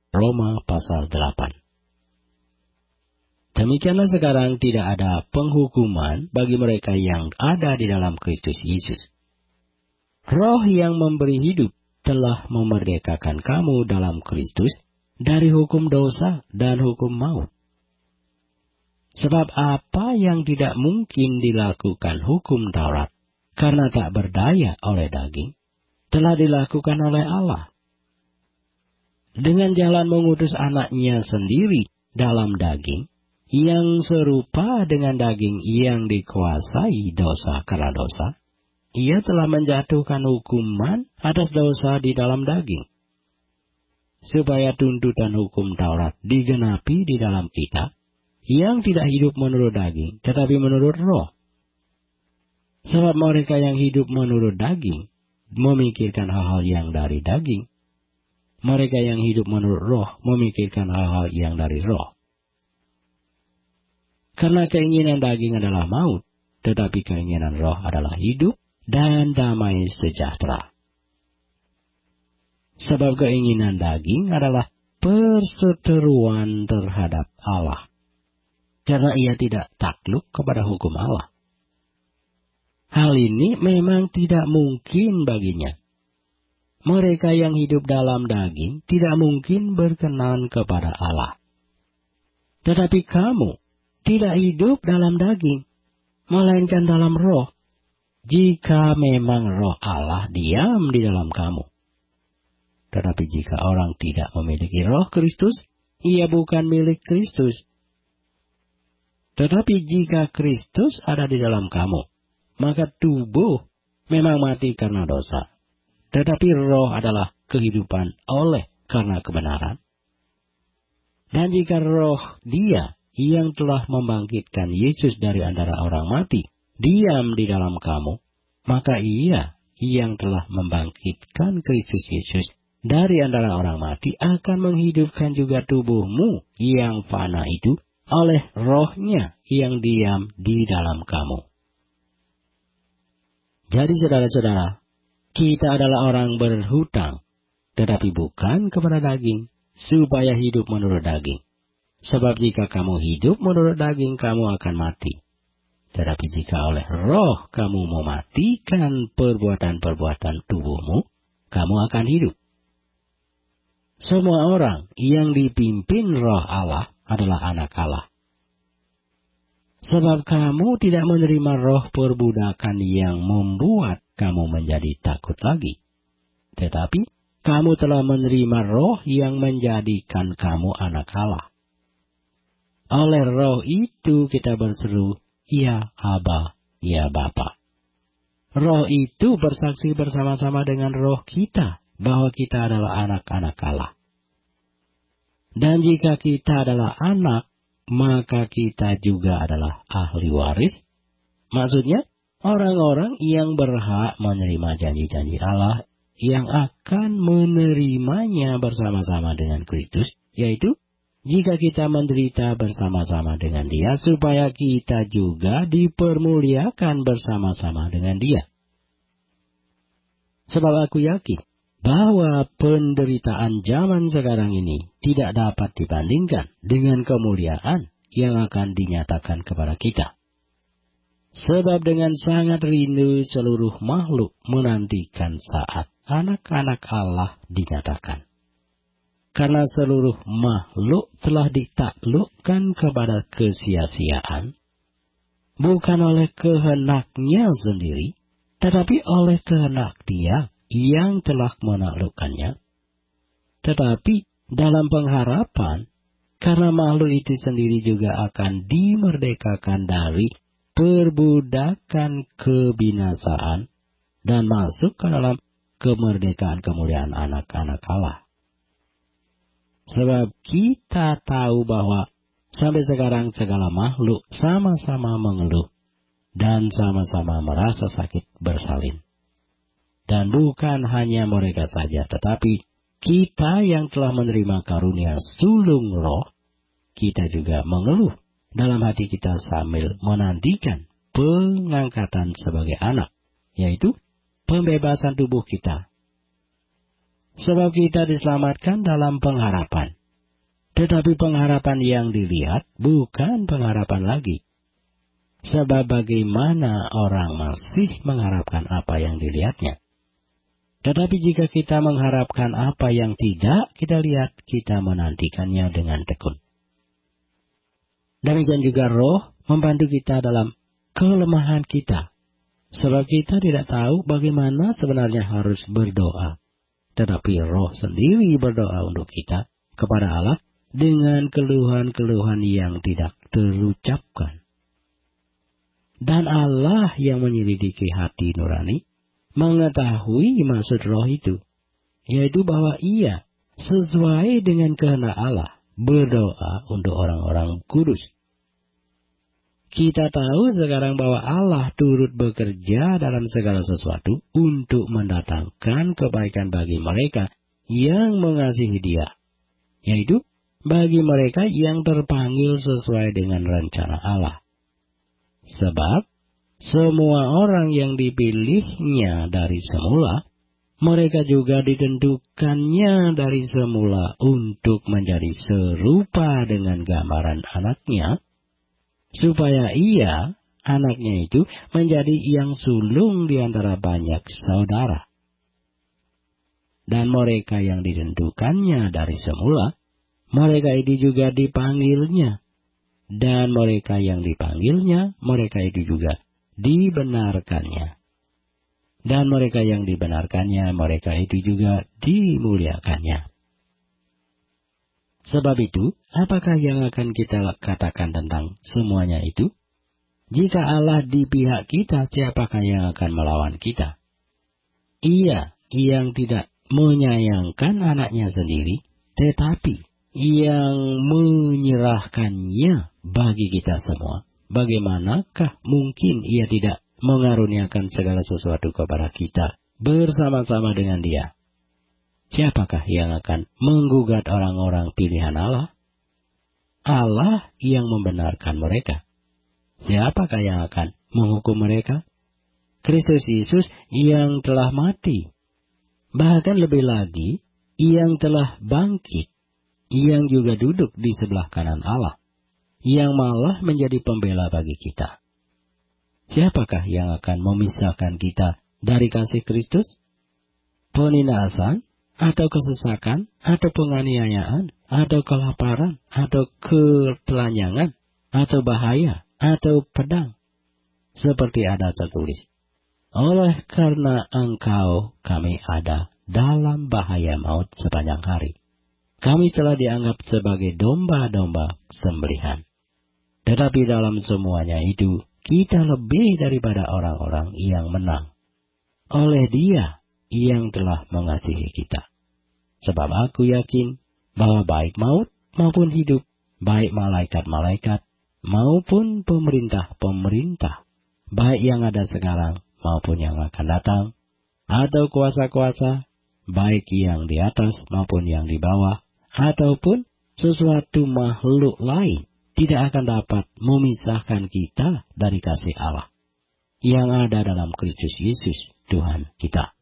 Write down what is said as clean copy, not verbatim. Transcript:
Roma pasal 8. Demikianlah sekarang tidak ada penghukuman bagi mereka yang ada di dalam Kristus Yesus. Roh yang memberi hidup telah memerdekakan kamu dalam Kristus dari hukum dosa dan hukum maut. Sebab apa yang tidak mungkin dilakukan hukum Taurat karena tak berdaya oleh daging, telah dilakukan oleh Allah. Dengan jalan mengutus anaknya sendiri dalam daging, yang serupa dengan daging yang dikuasai dosa karena dosa, ia telah menjatuhkan hukuman atas dosa di dalam daging, supaya tuntutan hukum Taurat digenapi di dalam kita, yang tidak hidup menurut daging, tetapi menurut roh. Sebab mereka yang hidup menurut daging, memikirkan hal-hal yang dari daging. Mereka yang hidup menurut roh, memikirkan hal-hal yang dari roh. Karena keinginan daging adalah maut, tetapi keinginan roh adalah hidup dan damai sejahtera. Sebab keinginan daging adalah perseteruan terhadap Allah, karena ia tidak takluk kepada hukum Allah. Hal ini memang tidak mungkin baginya. Mereka yang hidup dalam daging tidak mungkin berkenan kepada Allah. Tetapi kamu tidak hidup dalam daging, melainkan dalam roh, jika memang roh Allah diam di dalam kamu. Tetapi jika orang tidak memiliki roh Kristus, ia bukan milik Kristus. Tetapi jika Kristus ada di dalam kamu, maka tubuh memang mati karena dosa, tetapi roh adalah kehidupan oleh karena kebenaran. Dan jika roh Dia yang telah membangkitkan Yesus dari antara orang mati diam di dalam kamu, maka Ia yang telah membangkitkan Kristus Yesus dari antara orang mati akan menghidupkan juga tubuhmu yang fana itu oleh rohnya yang diam di dalam kamu. Jadi saudara-saudara, kita adalah orang berhutang, tetapi bukan kepada daging, supaya hidup menurut daging. Sebab jika kamu hidup menurut daging, kamu akan mati. Tetapi jika oleh roh kamu mematikan perbuatan-perbuatan tubuhmu, kamu akan hidup. Semua orang yang dipimpin roh Allah adalah anak Allah. Sebab kamu tidak menerima roh perbudakan yang membuat kamu menjadi takut lagi. Tetapi kamu telah menerima roh yang menjadikan kamu anak Allah. Oleh roh itu kita berseru, ya Aba, ya Bapa. Roh itu bersaksi bersama-sama dengan roh kita bahwa kita adalah anak-anak Allah. Dan jika kita adalah anak, maka kita juga adalah ahli waris. Maksudnya, orang-orang yang berhak menerima janji-janji Allah yang akan menerimanya bersama-sama dengan Kristus, yaitu jika kita menderita bersama-sama dengan Dia, supaya kita juga dipermuliakan bersama-sama dengan Dia. Sebab aku yakin bahwa penderitaan zaman sekarang ini tidak dapat dibandingkan dengan kemuliaan yang akan dinyatakan kepada kita. Sebab dengan sangat rindu seluruh makhluk menantikan saat anak-anak Allah dinyatakan. Karena seluruh makhluk telah ditaklukkan kepada kesia-siaan, bukan oleh kehendaknya sendiri, tetapi oleh kehendak Dia yang telah menaklukkannya. Tetapi dalam pengharapan, karena makhluk itu sendiri juga akan dimerdekakan dari perbudakan kebinasaan dan masuk ke dalam kemerdekaan kemuliaan anak-anak Allah. Sebab kita tahu bahwa sampai sekarang segala makhluk sama-sama mengeluh dan sama-sama merasa sakit bersalin. Dan bukan hanya mereka saja, tetapi kita yang telah menerima karunia sulung roh, kita juga mengeluh dalam hati kita sambil menantikan pengangkatan sebagai anak, yaitu pembebasan tubuh kita. Sebab kita diselamatkan dalam pengharapan. Tetapi pengharapan yang dilihat bukan pengharapan lagi. Sebab bagaimana orang masih mengharapkan apa yang dilihatnya? Tetapi jika kita mengharapkan apa yang tidak kita lihat, kita menantikannya dengan tekun. Demikian juga Roh membantu kita dalam kelemahan kita. Sebab kita tidak tahu bagaimana sebenarnya harus berdoa. Tetapi Roh sendiri berdoa untuk kita kepada Allah dengan keluhan-keluhan yang tidak terucapkan. Dan Allah yang menyelidiki hati nurani mengetahui maksud Roh itu, yaitu bahwa Ia sesuai dengan kehendak Allah berdoa untuk orang-orang kudus. Kita tahu sekarang bahwa Allah turut bekerja dalam segala sesuatu untuk mendatangkan kebaikan bagi mereka yang mengasihi Dia, yaitu bagi mereka yang terpanggil sesuai dengan rencana Allah. Sebab semua orang yang dipilihnya dari semula, mereka juga ditentukannya dari semula untuk menjadi serupa dengan gambaran anaknya, supaya Ia, anaknya itu, menjadi yang sulung di antara banyak saudara. Dan mereka yang ditentukannya dari semula, mereka itu juga dipanggilnya. Dan mereka yang dipanggilnya, mereka itu juga dibenarkannya. Dan mereka yang dibenarkannya, mereka itu juga dimuliakannya. Sebab itu, apakah yang akan kita katakan tentang semuanya itu? Jika Allah di pihak kita, siapakah yang akan melawan kita? Ia yang tidak menyayangkan anaknya sendiri, tetapi yang menyerahkannya bagi kita semua. Bagaimanakah mungkin Ia tidak mengaruniakan segala sesuatu kepada kita bersama-sama dengan Dia? Siapakah yang akan menggugat orang-orang pilihan Allah? Allah yang membenarkan mereka. Siapakah yang akan menghukum mereka? Kristus Yesus yang telah mati. Bahkan lebih lagi, yang telah bangkit, yang juga duduk di sebelah kanan Allah, yang malah menjadi pembela bagi kita. Siapakah yang akan memisahkan kita dari kasih Kristus? Penindasan, atau kesesakan, atau penganiayaan, atau kelaparan, atau ketelanjangan, atau bahaya, atau pedang. Seperti ada tertulis, oleh karena Engkau kami ada dalam bahaya maut sepanjang hari. Kami telah dianggap sebagai domba-domba sembelihan. Tetapi dalam semuanya itu, kita lebih daripada orang-orang yang menang oleh Dia yang telah mengasihi kita. Sebab aku yakin bahwa baik maut maupun hidup, baik malaikat-malaikat maupun pemerintah-pemerintah, baik yang ada sekarang maupun yang akan datang, atau kuasa-kuasa, baik yang di atas maupun yang di bawah, ataupun sesuatu makhluk lain, tidak akan dapat memisahkan kita dari kasih Allah yang ada dalam Kristus Yesus Tuhan kita.